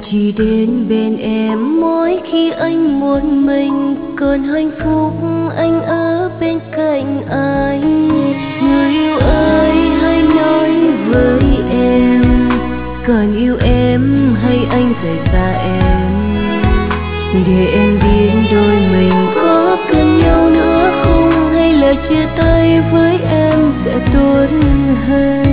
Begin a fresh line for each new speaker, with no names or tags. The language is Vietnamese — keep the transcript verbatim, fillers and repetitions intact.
chỉ đến bên em mỗi khi anh một mình, còn hạnh phúc anh ở bên cạnh anh. Người yêu ơi hãy nói với em, còn yêu em hay anh rời xa em, để em biết đôi mình có cần nhau nữa không, hay là chia tay với em sẽ tốt hơn.